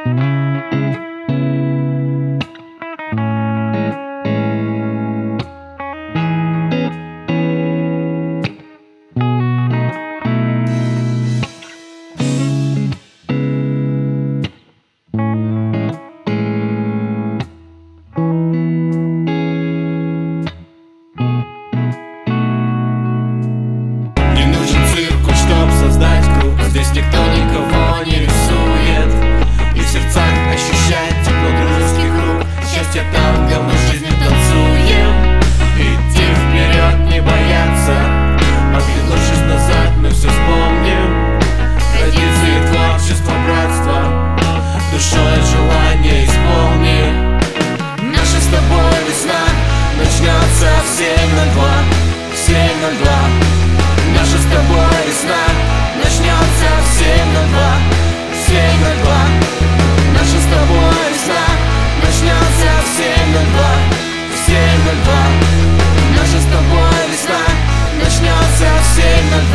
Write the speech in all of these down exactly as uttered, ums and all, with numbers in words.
Здесь никто никого не рисует, и в сердцах ощущать тепло дружеских рук. Счастье там, где мы жизнью танцуем. Идти вперед, не бояться, оглянувшись назад, мы все вспомним. Традиции, творчество, братство, душой желание исполним. Наша с тобой весна начнется в семь ноль два, в семь ноль два. Наша с тобой весна начнется в семь ноль два, в семь ноль два. Наша с тобой весна начнется в семь ноль два, в семь ноль два. Наша с тобой весна начнется в семь ноль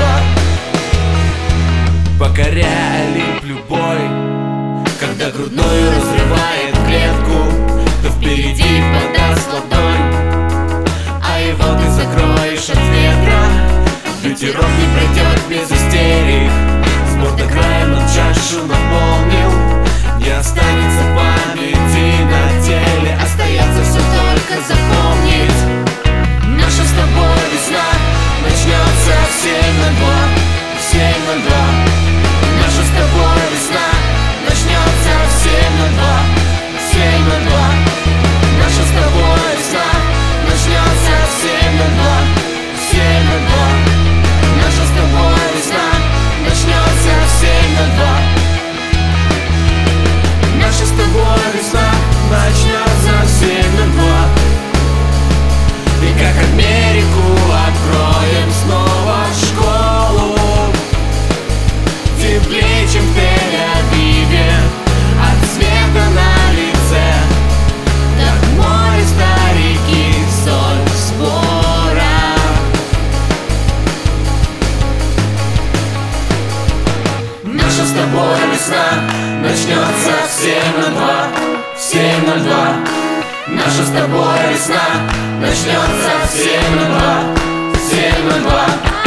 два. Покоряя Олимп любой, когда грудную разрывает клетку, то впереди подаст ладонь, а его ты закроешь от ветра. Ветерок не пройдет без истерик, спорт до края нам чашу наполнил. Не останется памяти на теле, остается все только запомнить. Наша с тобой весна начнется в семь ноль два, в семь ноль два. Наша с тобой весна начнется в семь ноль два, в семь ноль два. Наша с тобой весна начнется в семь ноль два, в семь ноль два. Наша с тобой весна начнется в семь ноль два. Наша с тобой весна начнется в семь ноль два. И как Америку откроем снова школу, теплее, чем в Тель-Авиве, от света на лице, как море старики, соль в спорах. Наша с тобой весна начнется в семь ноль два, в семь ноль два. Наша с тобой весна начнется в семь ноль два, в семь ноль два.